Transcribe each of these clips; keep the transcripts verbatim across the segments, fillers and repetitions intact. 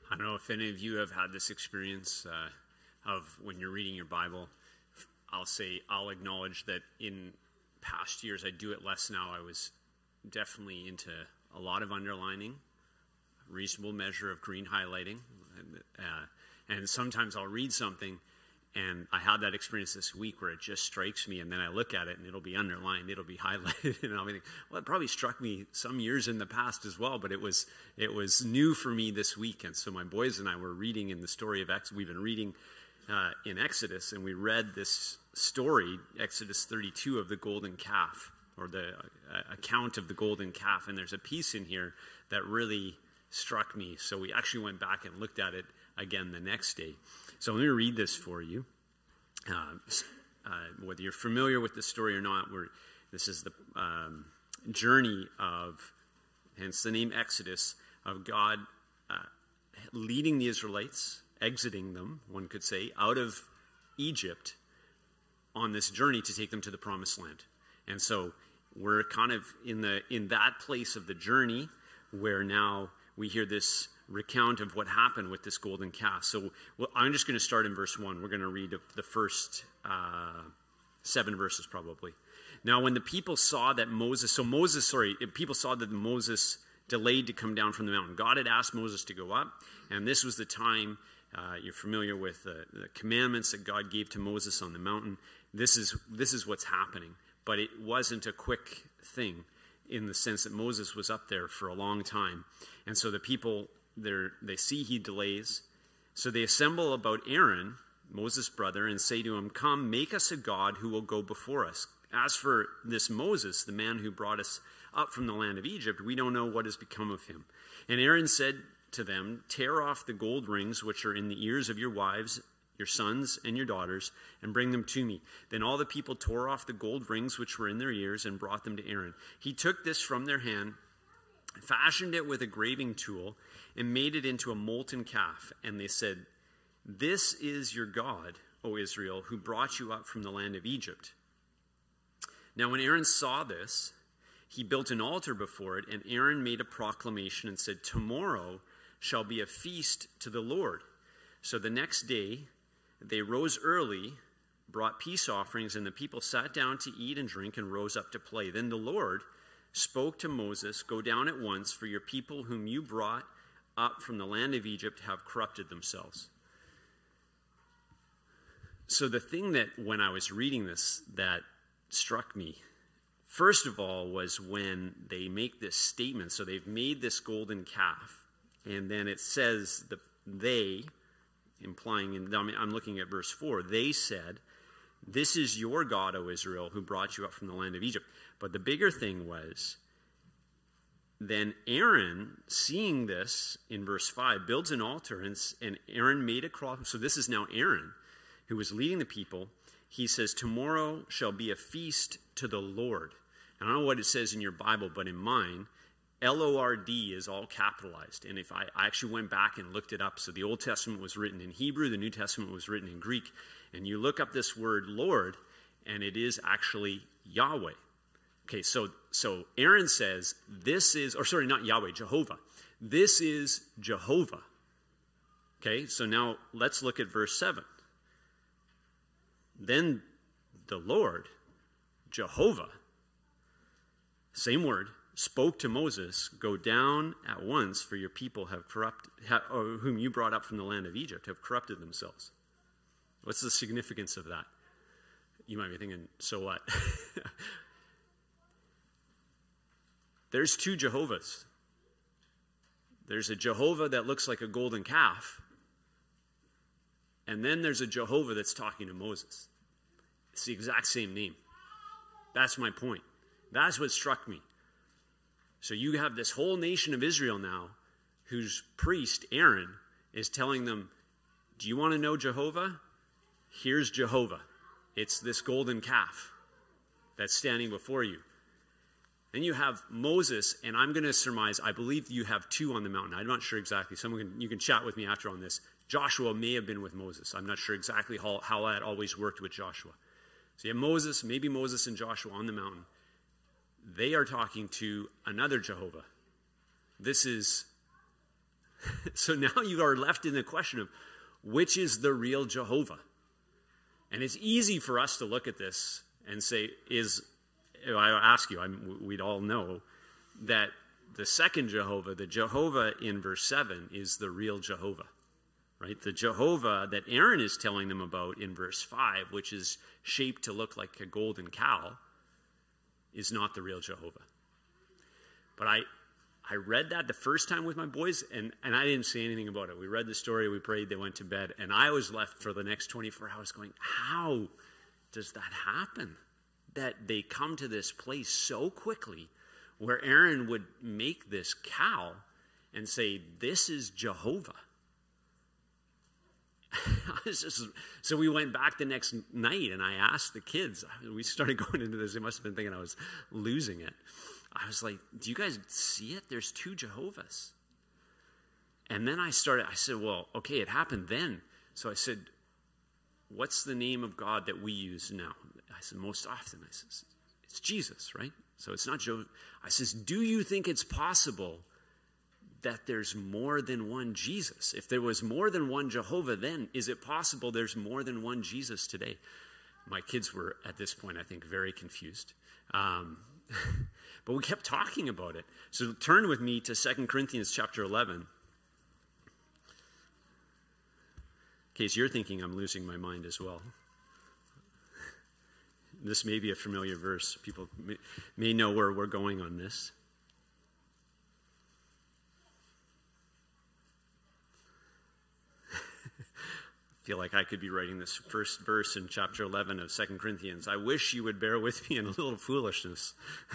I don't know if any of you have had this experience uh, of when you're reading your Bible. I'll say, I'll acknowledge that in past years, I do it less now. I was definitely into a lot of underlining, reasonable measure of green highlighting. Uh, and sometimes I'll read something, and I had that experience this week where it just strikes me, and then I look at it, and it'll be underlined, it'll be highlighted, and I'll be thinking, well, it probably struck me some years in the past as well, but it was it was new for me this week. And so my boys and I were reading in the story of Exodus. We've been reading uh, in Exodus, and we read this story, Exodus thirty-two, of the golden calf, or the uh, account of the golden calf. And there's a piece in here that really struck me. So we actually went back and looked at it again the next day. So let me read this for you. Uh, uh, whether you're familiar with the story or not, we're, this is the um, journey of, hence the name Exodus, of God uh, leading the Israelites, exiting them, one could say, out of Egypt on this journey to take them to the promised land. And so we're kind of in the in that place of the journey where now we hear this recount of what happened with this golden calf. So well, I'm just going to start in verse one. We're going to read the first uh, seven verses probably. Now when the people saw that Moses, so Moses, sorry, people saw that Moses delayed to come down from the mountain. God had asked Moses to go up, and this was the time, uh, you're familiar with the, the commandments that God gave to Moses on the mountain. This is, this is what's happening. But it wasn't a quick thing in the sense that Moses was up there for a long time. And so the people, they see he delays. So they assemble about Aaron, Moses' brother, and say to him, "Come, make us a god who will go before us. As for this Moses, the man who brought us up from the land of Egypt, we don't know what has become of him." And Aaron said to them, "Tear off the gold rings which are in the ears of your wives, your sons and your daughters, and bring them to me." Then all the people tore off the gold rings which were in their ears and brought them to Aaron. He took this from their hand, fashioned it with a graving tool, and made it into a molten calf. And they said, "This is your God, O Israel, who brought you up from the land of Egypt." Now when Aaron saw this, he built an altar before it, and Aaron made a proclamation and said, "Tomorrow shall be a feast to the Lord." So the next day they rose early, brought peace offerings, and the people sat down to eat and drink and rose up to play. Then the Lord spoke to Moses, "Go down at once, for your people whom you brought up from the land of Egypt have corrupted themselves." So the thing that when I was reading this that struck me, first of all, was when they make this statement. So they've made this golden calf, and then it says the they, implying, and I'm looking at verse four, they said, "This is your God, O Israel, who brought you up from the land of Egypt." But the bigger thing was, then Aaron, seeing this in verse five, builds an altar, and, and Aaron made a cross. So this is now Aaron, who was leading the people. He says, "Tomorrow shall be a feast to the Lord." And I don't know what it says in your Bible, but in mine, L O R D is all capitalized. And if I, I actually went back and looked it up. So the Old Testament was written in Hebrew, the New Testament was written in Greek. And you look up this word Lord, and it is actually Yahweh. Okay, so, so Aaron says, this is, or sorry, not Yahweh, Jehovah. This is Jehovah. Okay, so now let's look at verse seven. Then the Lord, Jehovah, same word, spoke to Moses, "Go down at once, for your people have corrupted, ha, or whom you brought up from the land of Egypt, have corrupted themselves." What's the significance of that? You might be thinking, so what? There's two Jehovahs. There's a Jehovah that looks like a golden calf, and then there's a Jehovah that's talking to Moses. It's the exact same name. That's my point. That's what struck me. So you have this whole nation of Israel now, whose priest, Aaron, is telling them, "Do you want to know Jehovah? Here's Jehovah. It's this golden calf that's standing before you." Then you have Moses, and I'm going to surmise, I believe you have two on the mountain. I'm not sure exactly. Someone can, you can chat with me after on this. Joshua may have been with Moses. I'm not sure exactly how, how that always worked with Joshua. So you have Moses, maybe Moses and Joshua on the mountain. They are talking to another Jehovah. This is So now you are left in the question of which is the real Jehovah? And it's easy for us to look at this and say, is, I ask you, I'm, we'd all know that the second Jehovah, the Jehovah in verse seven, is the real Jehovah, right? The Jehovah that Aaron is telling them about in verse five, which is shaped to look like a golden cow, is not the real Jehovah. But I, I read that the first time with my boys, and, and I didn't say anything about it. We read the story, we prayed, they went to bed, and I was left for the next twenty-four hours going, how does that happen? That they come to this place so quickly where Aaron would make this cow and say, this is Jehovah. just, so we went back the next night, and I asked the kids, we started going into this, they must have been thinking I was losing it. I was like, do you guys see it? There's two Jehovahs. And then I started, I said, well, okay, it happened then. So I said, what's the name of God that we use now? I said, most often. I said, it's Jesus, right? So it's not Jehovah. I says, do you think it's possible that there's more than one Jesus? If there was more than one Jehovah then, is it possible there's more than one Jesus today? My kids were, at this point, I think, very confused. Um, but we kept talking about it. So turn with me to Second Corinthians chapter eleven. In case you're thinking I'm losing my mind as well. This may be a familiar verse. People may, may know where we're going on this. I feel like I could be writing this first verse in chapter eleven of Second Corinthians. I wish you would bear with me in a little foolishness.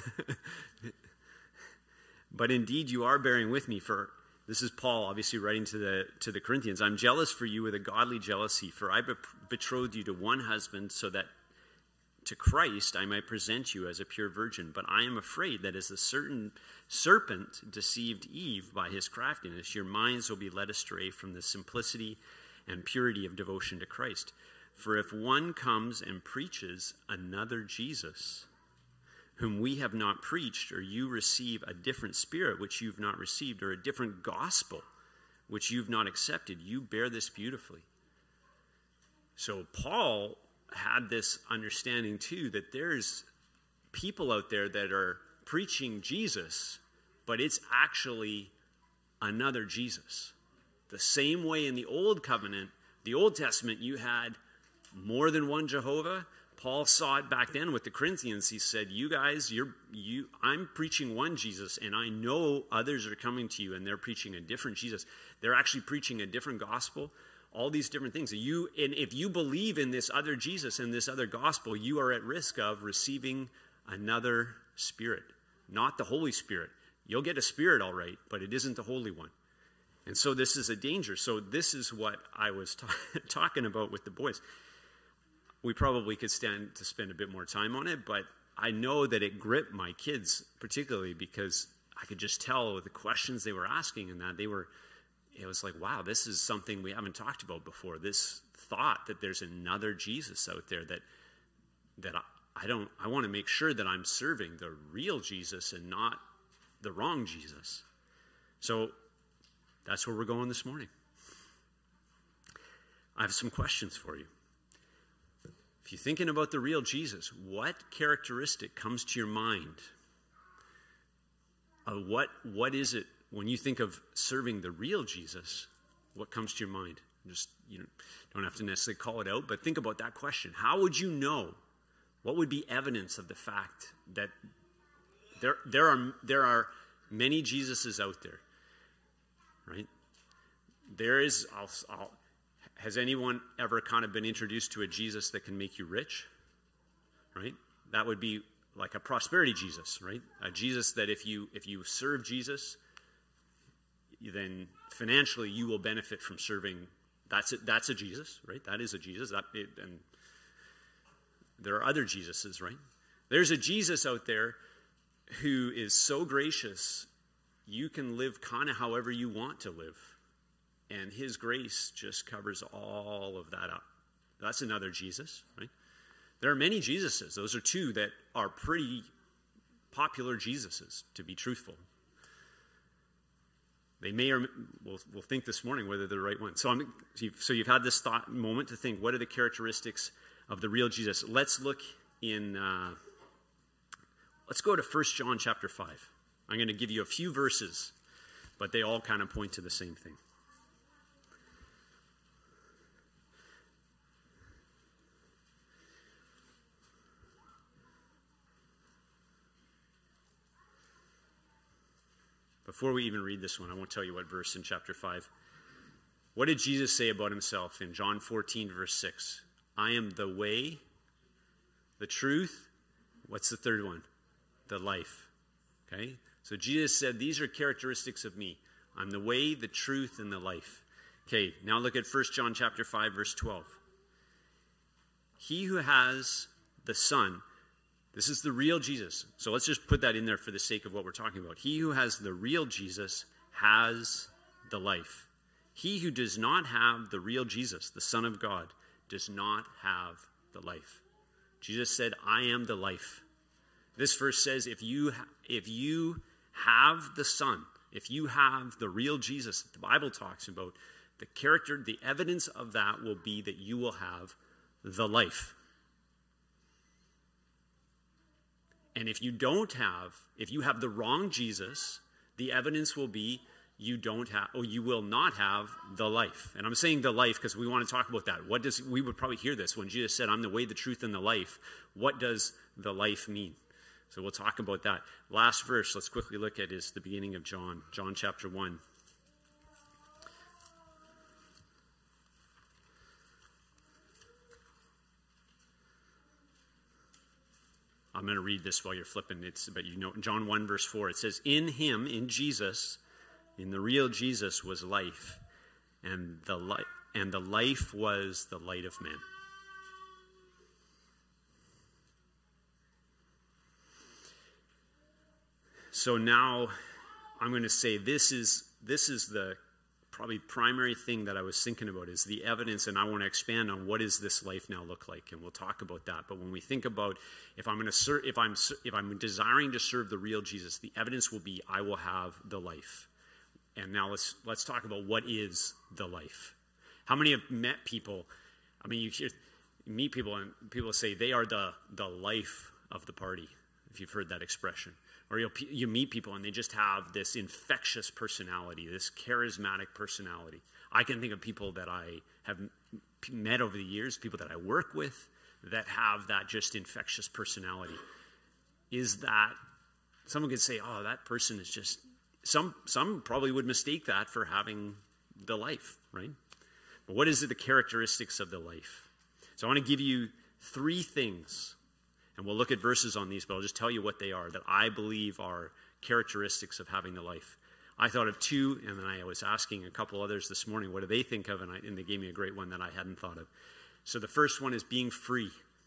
But indeed you are bearing with me, for this is Paul obviously writing to the to the Corinthians. I'm jealous for you with a godly jealousy, for I be- betrothed you to one husband so that to Christ I might present you as a pure virgin. But I am afraid that as a certain serpent deceived Eve by his craftiness, your minds will be led astray from the simplicity and purity of devotion to Christ. For if one comes and preaches another Jesus, whom we have not preached, or you receive a different spirit which you've not received, or a different gospel which you've not accepted, you bear this beautifully. So Paul had this understanding too, that there's people out there that are preaching Jesus, but it's actually another Jesus. The same way in the Old Covenant, the Old Testament, you had more than one Jehovah. Paul saw it back then with the Corinthians. He said, you guys, you're, you, I'm preaching one Jesus, and I know others are coming to you, and they're preaching a different Jesus. They're actually preaching a different gospel, all these different things. You, and if you believe in this other Jesus and this other gospel, you are at risk of receiving another spirit, not the Holy Spirit. You'll get a spirit, all right, but it isn't the Holy One. And so this is a danger. So this is what I was ta- talking about with the boys. We probably could stand to spend a bit more time on it, but I know that it gripped my kids, particularly because I could just tell with the questions they were asking and that they were, it was like, wow, this is something we haven't talked about before. This thought that there's another Jesus out there that, that I, I don't, I want to make sure that I'm serving the real Jesus and not the wrong Jesus. So that's where we're going this morning. I have some questions for you. If you're thinking about the real Jesus, what characteristic comes to your mind? Uh, what what is it when you think of serving the real Jesus? What comes to your mind? Just, you know, don't have to necessarily call it out, but think about that question. How would you know? What would be evidence of the fact that there there are there are many Jesuses out there? Right? There is, I'll, I'll, has anyone ever kind of been introduced to a Jesus that can make you rich? Right? That would be like a prosperity Jesus, right? A Jesus that if you if you serve Jesus, then financially you will benefit from serving. That's a, that's a Jesus, right? That is a Jesus. That it, and there are other Jesuses, right? There's a Jesus out there who is so gracious. You can live kind of however you want to live. And his grace just covers all of that up. That's another Jesus, right? There are many Jesuses. Those are two that are pretty popular Jesuses, to be truthful. They may or will will think this morning whether they're the right one. So, I'm, so, you've, so you've had this thought moment to think, what are the characteristics of the real Jesus? Let's look in, uh, let's go to First John chapter five. I'm going to give you a few verses, but they all kind of point to the same thing. Before we even read this one, I won't tell you what verse in chapter five. What did Jesus say about himself in John fourteen, verse six? I am the way, the truth. What's the third one? The life. Okay? So Jesus said, these are characteristics of me. I'm the way, the truth, and the life. Okay, now look at First John chapter five, verse twelve. He who has the Son, this is the real Jesus. So let's just put that in there for the sake of what we're talking about. He who has the real Jesus has the life. He who does not have the real Jesus, the Son of God, does not have the life. Jesus said, I am the life. This verse says, if you, if you have the Son, if you have the real Jesus that the Bible talks about, the character, the evidence of that will be that you will have the life. And if you don't have, if you have the wrong Jesus, the evidence will be you don't have, or you will not have the life. And I'm saying the life because we want to talk about that. What does, we would probably hear this when Jesus said, I'm the way, the truth, and the life. What does the life mean? So we'll talk about that. Last verse, let's quickly look at, is the beginning of John, John chapter one. I'm going to read this while you're flipping. It's, but you know, John one, verse four, it says, in him, in Jesus, in the real Jesus was life, and the light, and the life was the light of men. So now I'm going to say this is this is the probably primary thing that I was thinking about is the evidence, and I want to expand on what does this life now look like, and we'll talk about that. But when we think about if I'm going to ser- if I'm if I'm desiring to serve the real Jesus, the evidence will be I will have the life. And now let's let's talk about what is the life. How many have met people? I mean, you, hear, you meet people and people say they are the the life of the party. If you've heard that expression, or you you meet people and they just have this infectious personality, this charismatic personality. I can think of people that I have met over the years, people that I work with, that have that just infectious personality. Is that someone could say, "Oh, that person is just." Some some probably would mistake that for having the life, right? But what is it, the characteristics of the life? So I want to give you three things, and we'll look at verses on these, but I'll just tell you what they are that I believe are characteristics of having the life. I thought of two, and then I was asking a couple others this morning, what do they think of? And, I, and they gave me a great one that I hadn't thought of. So the first one is being free.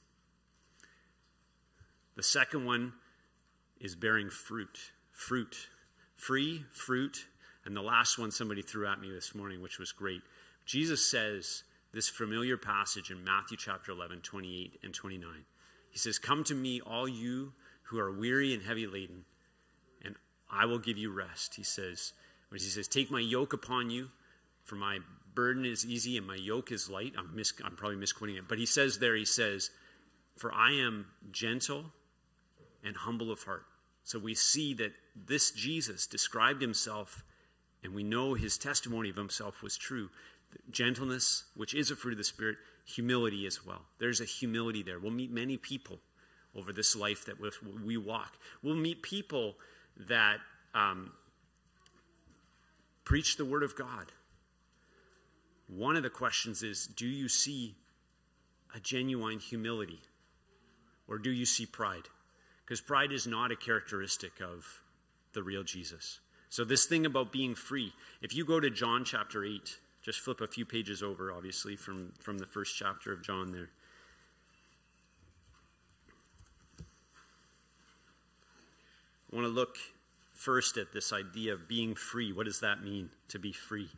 The second one is bearing fruit. Fruit. Free, fruit, and the last one somebody threw at me this morning, which was great. Jesus says this familiar passage in Matthew chapter eleven, twenty-eight and twenty-nine. He says, come to me, all you who are weary and heavy laden, and I will give you rest. He says, he says, take my yoke upon you, for my burden is easy and my yoke is light. I'm, mis- I'm probably misquoting it, but he says there, he says, for I am gentle and humble of heart. So we see that this Jesus described himself, and we know his testimony of himself was true. Gentleness, which is a fruit of the Spirit, humility as well. There's a humility there. We'll meet many people over this life that we walk. We'll meet people that um, preach the word of God. One of the questions is, do you see a genuine humility, or do you see pride? Because pride is not a characteristic of the real Jesus. So this thing about being free, if you go to John chapter eight, just flip a few pages over, obviously, from, from the first chapter of John there. I want to look first at this idea of being free. What does that mean, to be free?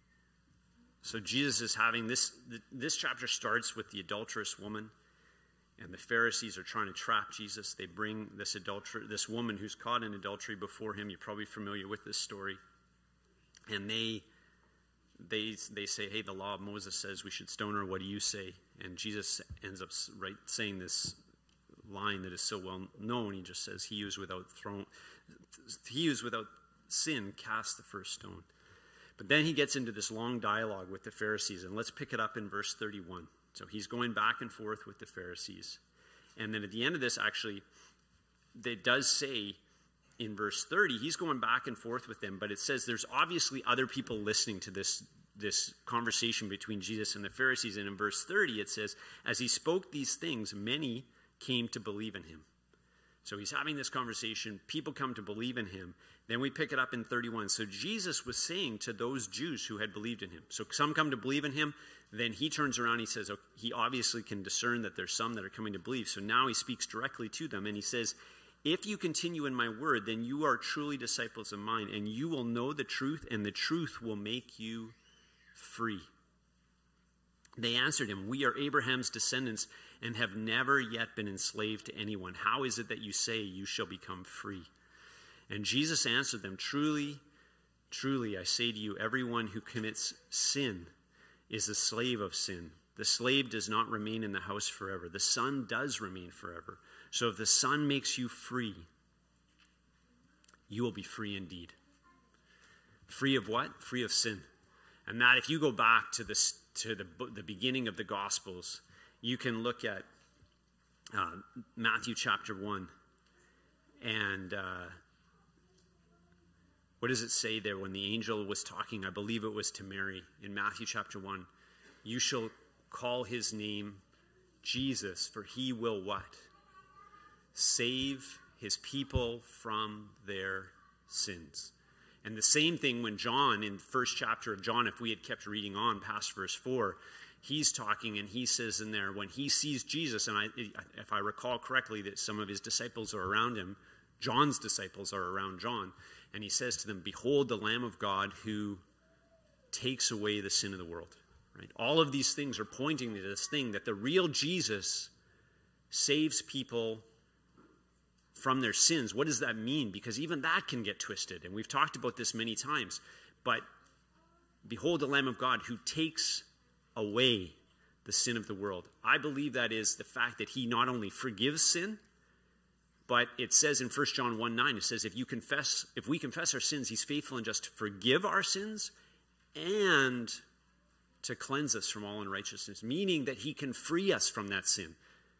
So Jesus is having this, this chapter starts with the adulterous woman, And the Pharisees are trying to trap Jesus. They bring this adulterer, this woman who's caught in adultery before him. You're probably familiar with this story. And they, they, they say, hey, the law of Moses says we should stone her. What do you say? And Jesus ends up right, saying this line that is so well known. He just says, he who is without throne, he who is without sin cast the first stone. But then he gets into this long dialogue with the Pharisees. And let's pick it up in verse thirty-one. So he's going back and forth with the Pharisees. And then at the end of this, actually, it does say in verse thirty, he's going back and forth with them, but it says there's obviously other people listening to this, this conversation between Jesus and the Pharisees. And in verse thirty, it says, as he spoke these things, many came to believe in him. So he's having this conversation. People come to believe in him. Then we pick it up in thirty-one. So Jesus was saying to those Jews who had believed in him. So some come to believe in him. Then he turns around, he says, okay, he obviously can discern that there's some that are coming to believe. So now he speaks directly to them, and he says, if you continue in my word, then you are truly disciples of mine, and you will know the truth, and the truth will make you free. They answered him, we are Abraham's descendants and have never yet been enslaved to anyone. How is it that you say you shall become free? And Jesus answered them, truly, truly, I say to you, everyone who commits sin is a slave of sin. The slave does not remain in the house forever. The son does remain forever. So if the son makes you free, you will be free indeed. Free of what? Free of sin. And that, if you go back to this, to the, the beginning of the Gospels, you can look at uh, Matthew chapter one. And uh, what does it say there when the angel was talking? I believe it was to Mary in Matthew chapter one. You shall call his name Jesus, for he will what? Save his people from their sins. And the same thing when John, in the first chapter of John, if we had kept reading on past verse four, he's talking and he says in there, when he sees Jesus, and I, if I recall correctly, that some of his disciples are around him, John's disciples are around John, and he says to them, behold the Lamb of God who takes away the sin of the world. Right? All of these things are pointing to this thing that the real Jesus saves people from their sins. What does that mean? Because even that can get twisted, and we've talked about this many times. But behold the Lamb of God who takes away the sin of the world. I believe that is the fact that he not only forgives sin, but it says in First John one nine, it says, if you confess, if we confess our sins, he's faithful and just to forgive our sins and to cleanse us from all unrighteousness, meaning that he can free us from that sin.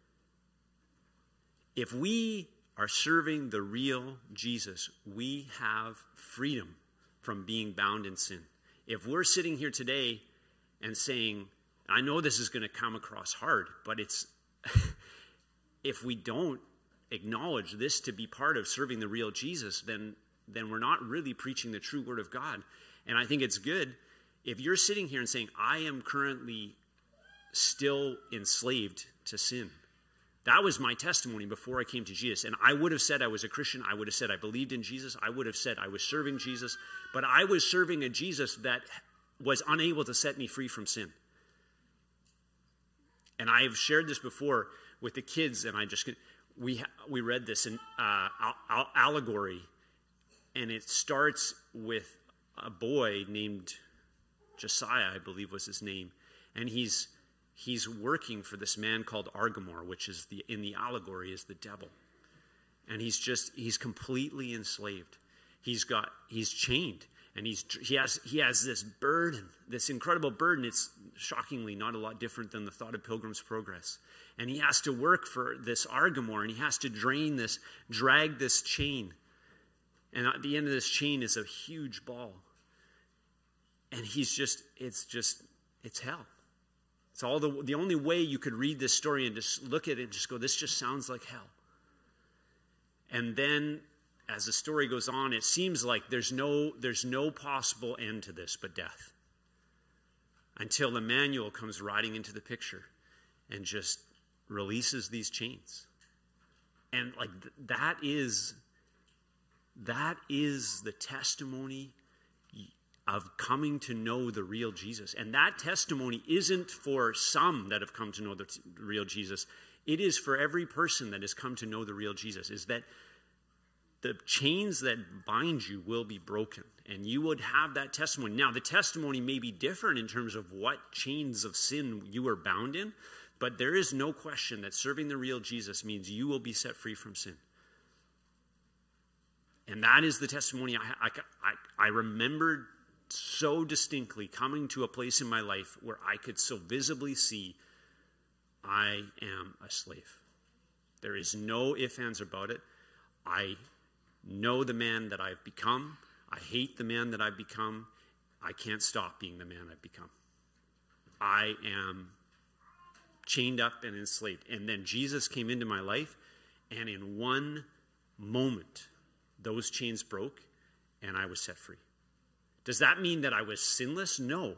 If we are serving the real Jesus, we have freedom from being bound in sin. If we're sitting here today and saying, I know this is going to come across hard, but it's if we don't acknowledge this to be part of serving the real Jesus, then then we're not really preaching the true word of God. And I think it's good if you're sitting here and saying, I am currently still enslaved to sin. That was my testimony before I came to Jesus. And I would have said I was a Christian. I would have said I believed in Jesus. I would have said I was serving Jesus. But I was serving a Jesus that was unable to set me free from sin. And I have shared this before with the kids, and I just we we read this in uh, allegory, and it starts with a boy named Josiah, I believe was his name, and he's he's working for this man called Argamor, which is the in the allegory is the devil, and he's just he's completely enslaved. He's got he's chained. And he's, he has he has this burden, this incredible burden. It's shockingly not a lot different than the thought of Pilgrim's Progress. And he has to work for this Argamor, and he has to drain this, drag this chain. And at the end of this chain is a huge ball. And he's just, it's just, it's hell. It's all the, the only way you could read this story and just look at it and just go, this just sounds like hell. And then as the story goes on, it seems like there's no, there's no possible end to this but death. Until Emmanuel comes riding into the picture and just releases these chains. And like th- that is, that is the testimony of coming to know the real Jesus. And that testimony isn't for some that have come to know the t- real Jesus. It is for every person that has come to know the real Jesus, is that the chains that bind you will be broken, and you would have that testimony. Now, the testimony may be different in terms of what chains of sin you are bound in, but there is no question that serving the real Jesus means you will be set free from sin. And that is the testimony I, I, I, I remembered so distinctly, coming to a place in my life where I could so visibly see I am a slave. There is no ifs, ands, or about it. I know the man that I've become. I hate the man that I've become. I can't stop being the man I've become. I am chained up and enslaved. And then Jesus came into my life, and in one moment, those chains broke, and I was set free. Does that mean that I was sinless? No.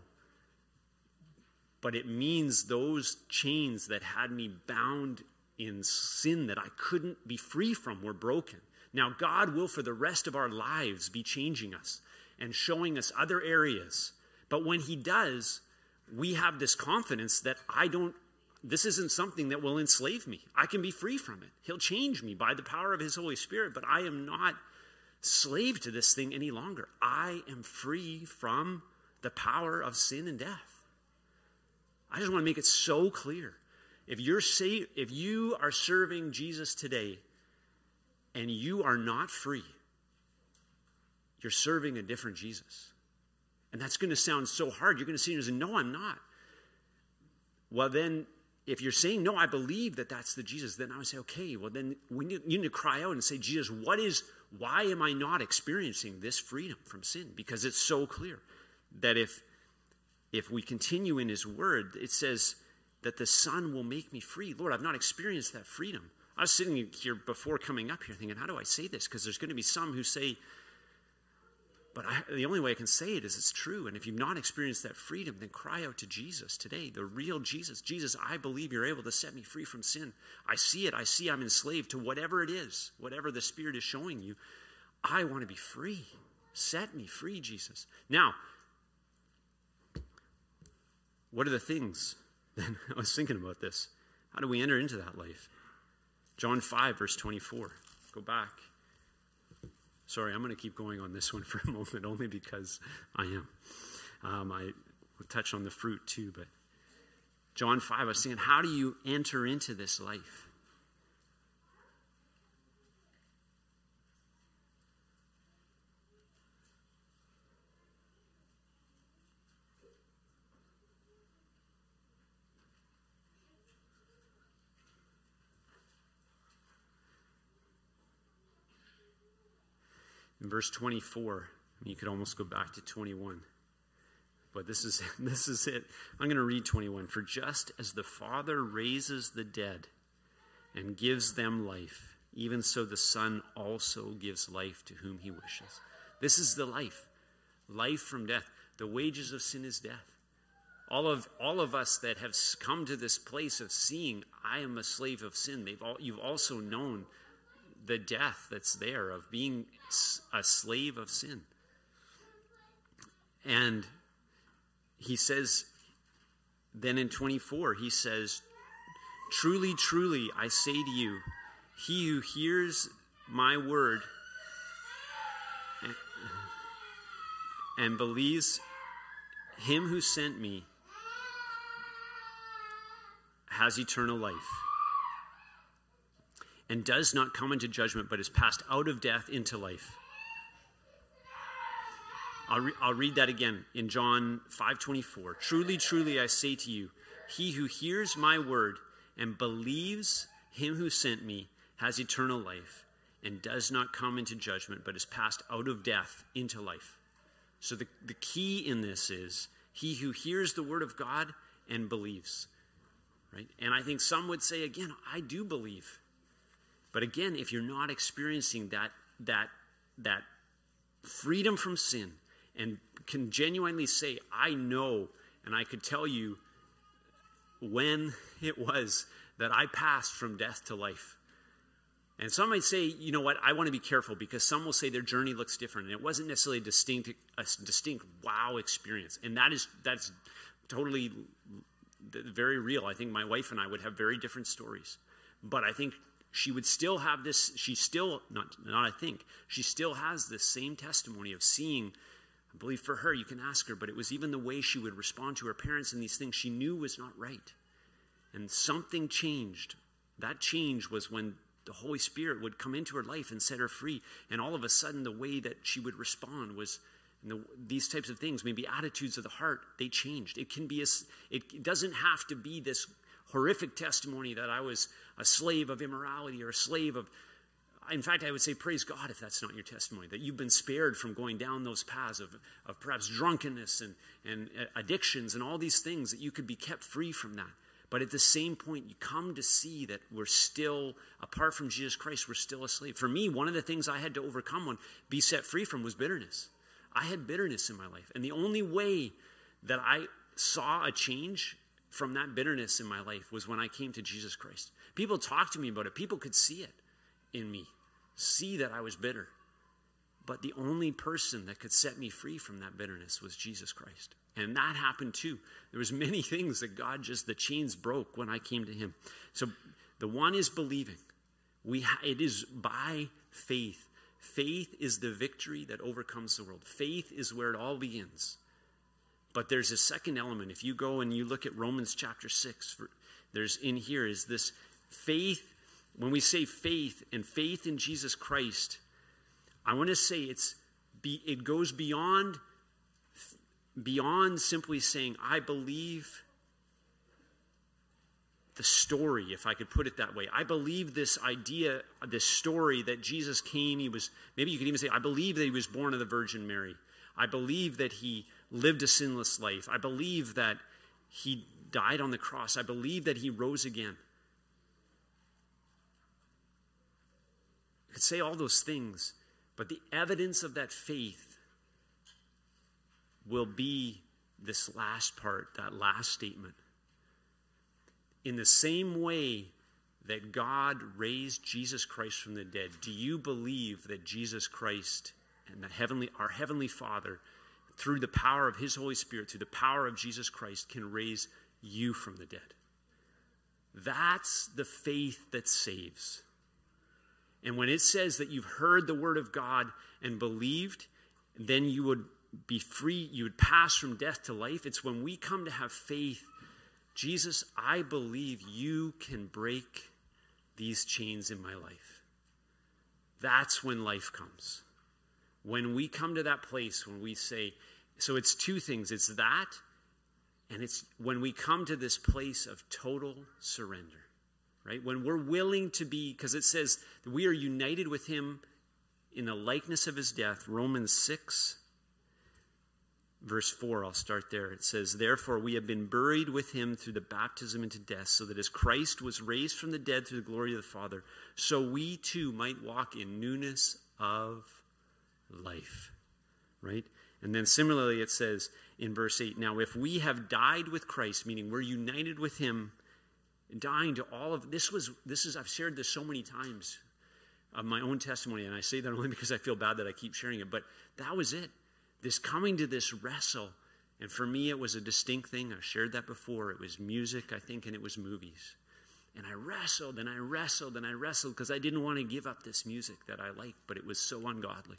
But it means those chains that had me bound in sin that I couldn't be free from were broken. Now, God will, for the rest of our lives, be changing us and showing us other areas. But when he does, we have this confidence that I don't, this isn't something that will enslave me. I can be free from it. He'll change me by the power of his Holy Spirit, but I am not slave to this thing any longer. I am free from the power of sin and death. I just want to make it so clear. If you're sa- if you are serving Jesus today and you are not free, you're serving a different Jesus. And that's going to sound so hard. You're going to sit here and say, no, I'm not. Well, then, if you're saying, no, I believe that that's the Jesus, then I would say, okay, well, then we need, you need to cry out and say, Jesus, what is, why am I not experiencing this freedom from sin? Because it's so clear that if, if we continue in his word, it says that the Son will make me free. Lord, I've not experienced that freedom. I was sitting here before coming up here thinking, how do I say this? Because there's going to be some who say, but I, the only way I can say it is it's true. And if you've not experienced that freedom, then cry out to Jesus today, the real Jesus. Jesus, I believe you're able to set me free from sin. I see it. I see I'm enslaved to whatever it is, whatever the Spirit is showing you. I want to be free. Set me free, Jesus. Now, what are the things? Then I was thinking about this. How do we enter into that life? John five, verse twenty-four. Go back. Sorry, I'm going to keep going on this one for a moment, only because I am. Um, I will touch on the fruit too, but John five, I was saying, how do you enter into this life? In verse twenty-four, you could almost go back to twenty-one. But this is this is it. I'm going to read twenty-one. For just as the Father raises the dead and gives them life, even so the Son also gives life to whom he wishes. This is the life. Life from death. The wages of sin is death. All of all of us that have come to this place of seeing I am a slave of sin, they've all, you've also known the death that's there of being a slave of sin. And he says, then in twenty-four, he says, truly, truly, I say to you, he who hears my word and, and believes him who sent me has eternal life, and does not come into judgment, but is passed out of death into life. I'll, re- I'll read that again in John five twenty-four. Truly, truly, I say to you, he who hears my word and believes him who sent me has eternal life, and does not come into judgment, but is passed out of death into life. So the, the key in this is he who hears the word of God and believes. Right? And I think some would say, again, I do believe. But again, if you're not experiencing that, that, that freedom from sin and can genuinely say, I know, and I could tell you when it was that I passed from death to life. And some might say, you know what, I want to be careful because some will say their journey looks different. And it wasn't necessarily a distinct, a distinct wow experience. And that is, that's totally very real. I think my wife and I would have very different stories. But I think she would still have this, she still, not, not I think, she still has this same testimony of seeing, I believe for her, you can ask her, but it was even the way she would respond to her parents and these things she knew was not right. And something changed. That change was when the Holy Spirit would come into her life and set her free. And all of a sudden, the way that she would respond was, the, these types of things, maybe attitudes of the heart, they changed. It can be, a, it doesn't have to be this horrific testimony that I was a slave of immorality or a slave of, in fact, I would say praise God if that's not your testimony, that you've been spared from going down those paths of, of perhaps drunkenness and, and addictions and all these things, that you could be kept free from that. But at the same point, you come to see that we're still, apart from Jesus Christ, we're still a slave. For me, one of the things I had to overcome and be set free from was bitterness. I had bitterness in my life. And the only way that I saw a change from that bitterness in my life was when I came to Jesus Christ. People talked to me about it. People could see it in me, see that I was bitter. But the only person that could set me free from that bitterness was Jesus Christ. And that happened too. There was many things that God just, the chains broke when I came to him. So the one is believing. We ha- it is by faith. Faith is the victory that overcomes the world. Faith is where it all begins. But there's a second element. If you go and you look at Romans chapter six, there's in here is this faith. When we say faith and faith in Jesus Christ, I want to say it's be, it goes beyond beyond simply saying, I believe the story, if I could put it that way. I believe this idea, this story that Jesus came, he was, maybe you could even say, I believe that he was born of the Virgin Mary. I believe that he lived a sinless life. I believe that he died on the cross. I believe that he rose again. I could say all those things, but the evidence of that faith will be this last part, that last statement. In the same way that God raised Jesus Christ from the dead, do you believe that Jesus Christ and the heavenly, our Heavenly Father, through the power of his Holy Spirit, through the power of Jesus Christ, can raise you from the dead? That's the faith that saves. And when it says that you've heard the word of God and believed, then you would be free, you would pass from death to life. It's when we come to have faith, Jesus, I believe you can break these chains in my life. That's when life comes. When we come to that place, when we say, so it's two things. It's that, and it's when we come to this place of total surrender, right? When we're willing to be, because it says that we are united with him in the likeness of his death. Romans six, verse four, I'll start there. It says, therefore we have been buried with him through the baptism into death, so that as Christ was raised from the dead through the glory of the Father, so we too might walk in newness of life, right? And then similarly it says in verse eight, now if we have died with Christ, meaning we're united with him, dying to all of, this was, this is, I've shared this so many times of my own testimony, and I say that only because I feel bad that I keep sharing it, but that was it. This coming to this wrestle, and for me it was a distinct thing. I shared that before. It was music, I think, and it was movies. And I wrestled and I wrestled and I wrestled because I didn't want to give up this music that I liked, but it was so ungodly.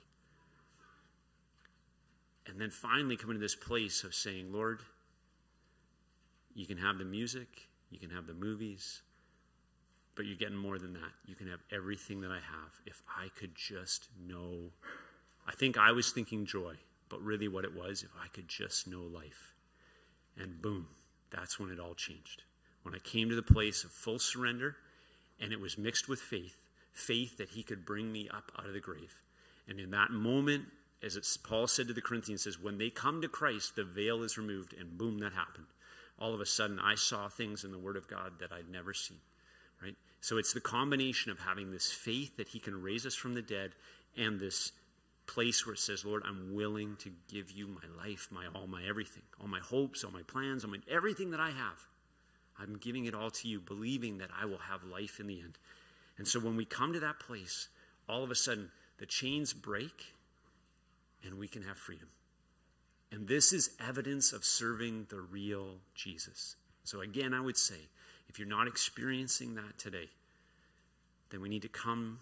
And then finally coming to this place of saying, Lord, you can have the music, you can have the movies, but you're getting more than that. You can have everything that I have if I could just know. I think I was thinking joy, but really what it was, if I could just know life. And boom, that's when it all changed. When I came to the place of full surrender, and it was mixed with faith, faith that he could bring me up out of the grave. And in that moment, as it's, Paul said to the Corinthians, says, when they come to Christ, the veil is removed, and boom, that happened. All of a sudden, I saw things in the Word of God that I'd never seen, right? So it's the combination of having this faith that he can raise us from the dead, and this place where it says, Lord, I'm willing to give you my life, my all, my everything, all my hopes, all my plans, all my, everything that I have. I'm giving it all to you, believing that I will have life in the end. And so when we come to that place, all of a sudden, the chains break, and we can have freedom. And this is evidence of serving the real Jesus. So again, I would say, if you're not experiencing that today, then we need to come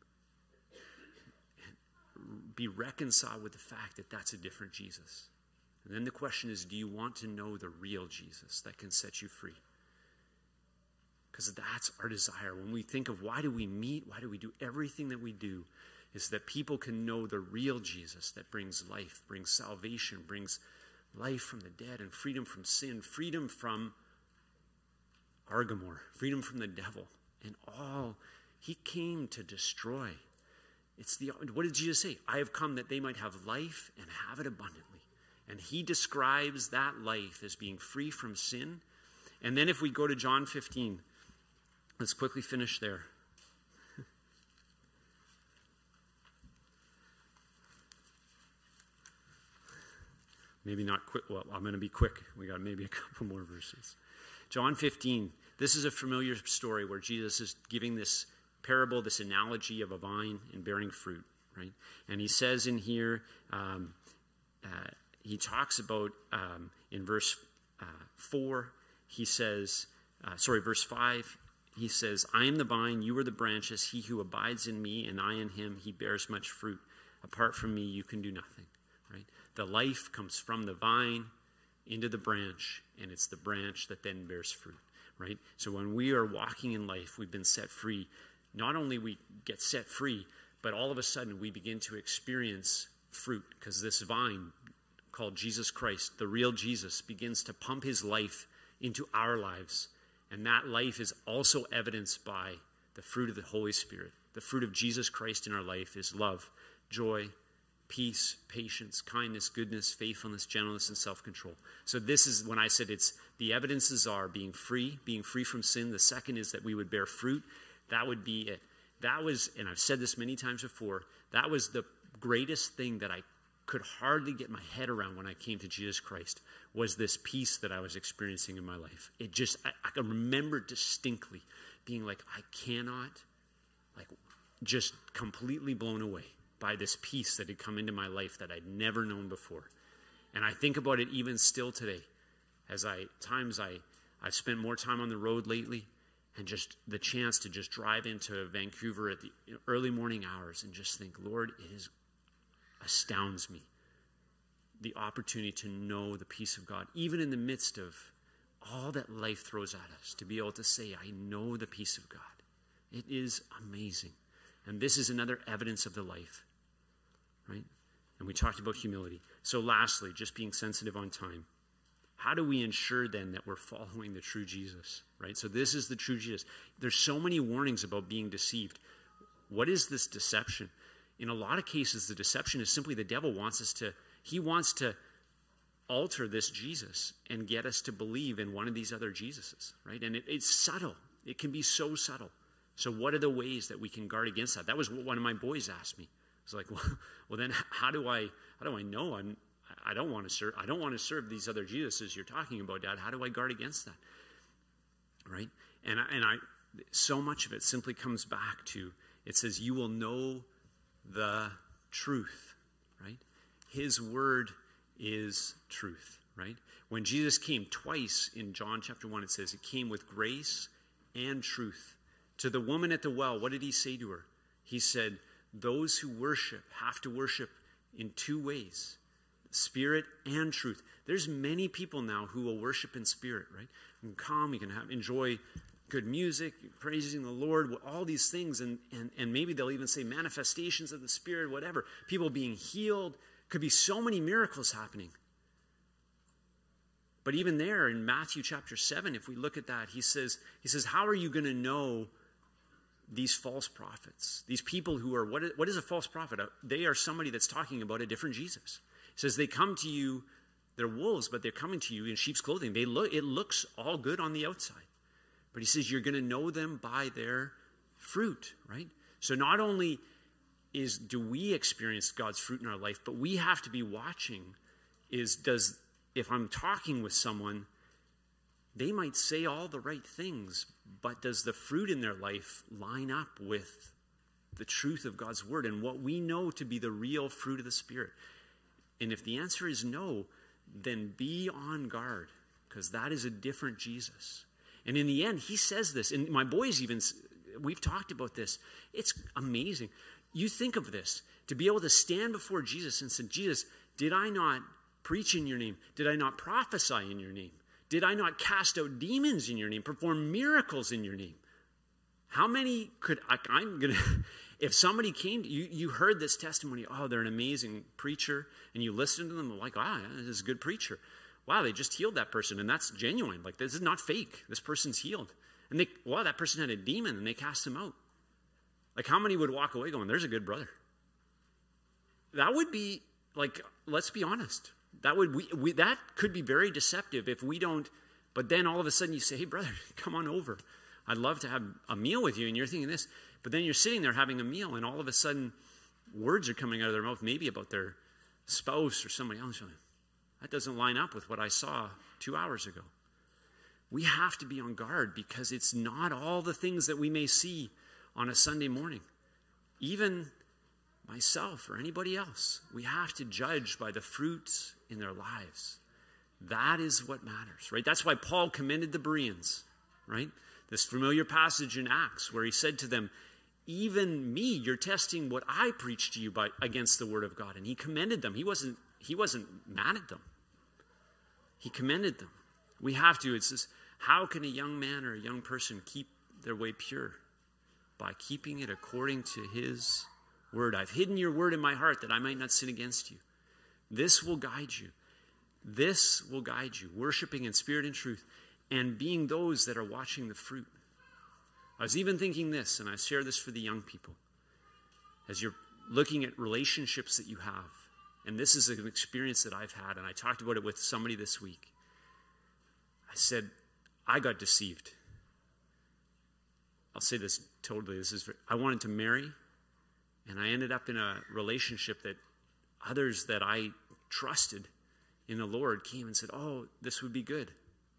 and be reconciled with the fact that that's a different Jesus. And then the question is, do you want to know the real Jesus that can set you free? Because that's our desire. When we think of why do we meet, why do we do everything that we do, is that people can know the real Jesus that brings life, brings salvation, brings life from the dead and freedom from sin, freedom from Argamor, freedom from the devil, and all he came to destroy. It's the, what did Jesus say? I have come that they might have life and have it abundantly. And he describes that life as being free from sin. And then if we go to John fifteen, let's quickly finish there. Maybe not quick. Well, I'm going to be quick. We got maybe a couple more verses. John fifteen. This is a familiar story where Jesus is giving this parable, this analogy of a vine and bearing fruit, right? And he says in here, um, uh, he talks about um, in verse uh, four, he says, uh, sorry, verse five, he says, I am the vine, you are the branches. He who abides in me and I in him, he bears much fruit. Apart from me, you can do nothing, right? The life comes from the vine into the branch, and it's the branch that then bears fruit, right? So when we are walking in life, we've been set free. Not only we get set free, but all of a sudden we begin to experience fruit, because this vine called Jesus Christ, the real Jesus, begins to pump his life into our lives. And that life is also evidenced by the fruit of the Holy Spirit. The fruit of Jesus Christ in our life is love, joy, peace, patience, kindness, goodness, faithfulness, gentleness, and self-control. So this is when I said it's the evidences are being free, being free from sin. The second is that we would bear fruit. That would be it. That was, and I've said this many times before, that was the greatest thing that I could hardly get my head around when I came to Jesus Christ, was this peace that I was experiencing in my life. It just, I, I can remember distinctly being like, I cannot, like, just completely blown away by this peace that had come into my life that I'd never known before. And I think about it even still today, as I, times I, I've spent more time on the road lately, and just the chance to just drive into Vancouver at the early morning hours and just think, Lord, it is, astounds me, the opportunity to know the peace of God, even in the midst of all that life throws at us, to be able to say, I know the peace of God. It is amazing. And this is another evidence of the life, right? And we talked about humility. So lastly, just being sensitive on time. How do we ensure then that we're following the true Jesus, right? So this is the true Jesus. There's so many warnings about being deceived. What is this deception? In a lot of cases, the deception is simply the devil wants us to, he wants to alter this Jesus and get us to believe in one of these other Jesuses, right? And it, it's subtle. It can be so subtle. So what are the ways that we can guard against that? That was what one of my boys asked me. It's like, well, well, then how do I, how do I know I'm, I don't want to serve, I don't want to serve these other Jesuses you're talking about, Dad. How do I guard against that? Right? And I, and I, so much of it simply comes back to, it says, you will know the truth, right? His word is truth, right? When Jesus came twice in John chapter one, it says it came with grace and truth. To the woman at the well, what did he say to her? He said, those who worship have to worship in two ways, spirit and truth. There's many people now who will worship in spirit, right? You can come, you can have, enjoy good music, praising the Lord, all these things, and, and, and maybe they'll even say manifestations of the Spirit, whatever. People being healed. Could be so many miracles happening. But even there in Matthew chapter seven, if we look at that, he says, he says, how are you going to know these false prophets? These people who are, what is, what is a false prophet? They are somebody that's talking about a different Jesus. He says they come to you, they're wolves, but they're coming to you in sheep's clothing. They look, it looks all good on the outside. But he says you're going to know them by their fruit, right? So not only is do we experience God's fruit in our life, but we have to be watching is does, if I'm talking with someone, they might say all the right things, but does the fruit in their life line up with the truth of God's word and what we know to be the real fruit of the Spirit? And if the answer is no, then be on guard, because that is a different Jesus. And in the end, he says this, and my boys even we've talked about this. It's amazing. You think of this, to be able to stand before Jesus and say, Jesus, did I not preach in your name? Did I not prophesy in your name? Did I not cast out demons in your name, perform miracles in your name? How many could, I, I'm going to, if somebody came to you, you heard this testimony, oh, they're an amazing preacher, and you listen to them, like, ah, oh, this is a good preacher. Wow, they just healed that person, and that's genuine. Like, this is not fake. This person's healed. And they, wow, that person had a demon, and they cast him out. Like, how many would walk away going, there's a good brother? That would be, like, let's be honest. That would we, we that could be very deceptive if we don't, but then all of a sudden you say, hey, brother, come on over. I'd love to have a meal with you, and you're thinking this. But then you're sitting there having a meal, and all of a sudden words are coming out of their mouth, maybe about their spouse or somebody else. That doesn't line up with what I saw two hours ago. We have to be on guard because it's not all the things that we may see on a Sunday morning. Even myself or anybody else, we have to judge by the fruits in their lives. That is what matters, right? That's why Paul commended the Bereans, right? This familiar passage in Acts where he said to them, even me, you're testing what I preached to you by against the word of God. And he commended them. He wasn't, he wasn't mad at them. He commended them. We have to. It's this, how can a young man or a young person keep their way pure? By keeping it according to his word. I've hidden your word in my heart that I might not sin against you. This will guide you. This will guide you. Worshiping in spirit and truth and being those that are watching the fruit. I was even thinking this, and I share this for the young people. As you're looking at relationships that you have, and this is an experience that I've had, and I talked about it with somebody this week. I said, I got deceived. I'll say this totally. This is, I wanted to marry, and I ended up in a relationship that others that I trusted in the Lord came and said, oh, this would be good.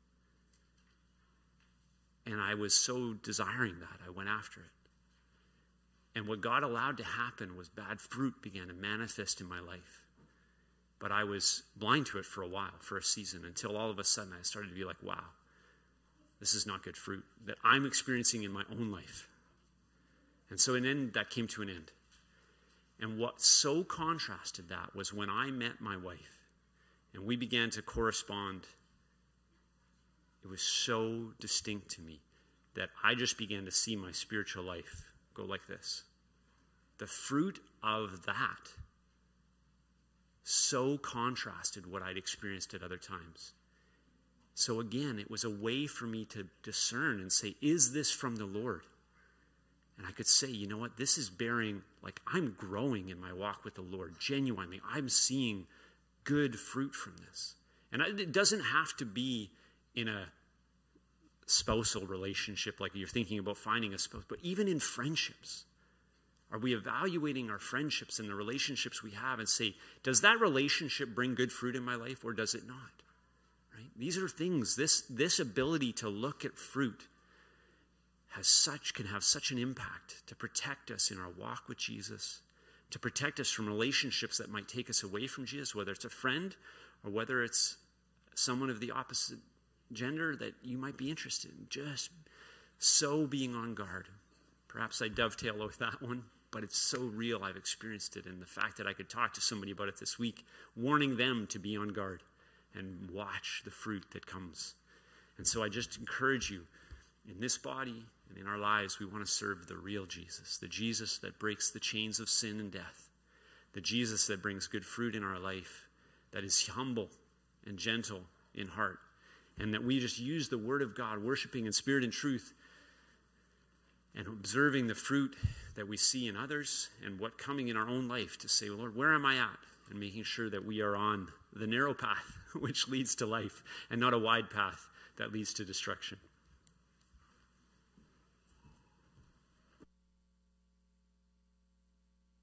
And I was so desiring that, I went after it. And what God allowed to happen was bad fruit began to manifest in my life. But I was blind to it for a while, for a season, until all of a sudden I started to be like, wow, this is not good fruit that I'm experiencing in my own life. And so in the end, that came to an end. And what so contrasted that was when I met my wife and we began to correspond. It was so distinct to me that I just began to see my spiritual life go like this. The fruit of that so contrasted what I'd experienced at other times. So again, it was a way for me to discern and say, is this from the Lord? And I could say, you know what, this is bearing, like I'm growing in my walk with the Lord, genuinely. I'm seeing good fruit from this. And it doesn't have to be in a spousal relationship, like you're thinking about finding a spouse, but even in friendships. Are we evaluating our friendships and the relationships we have and say, does that relationship bring good fruit in my life or does it not? Right? These are things, this, this ability to look at fruit has such, can have such an impact to protect us in our walk with Jesus, to protect us from relationships that might take us away from Jesus, whether it's a friend or whether it's someone of the opposite gender that you might be interested in. Just so being on guard. Perhaps I dovetail with that one, but it's so real. I've experienced it. And the fact that I could talk to somebody about it this week, warning them to be on guard and watch the fruit that comes. And so I just encourage you, in this body and in our lives, we want to serve the real Jesus, the Jesus that breaks the chains of sin and death, the Jesus that brings good fruit in our life, that is humble and gentle in heart, and that we just use the word of God, worshiping in spirit and truth, and observing the fruit that we see in others and what coming in our own life to say, Lord, where am I at? And making sure that we are on the narrow path which leads to life and not a wide path that leads to destruction.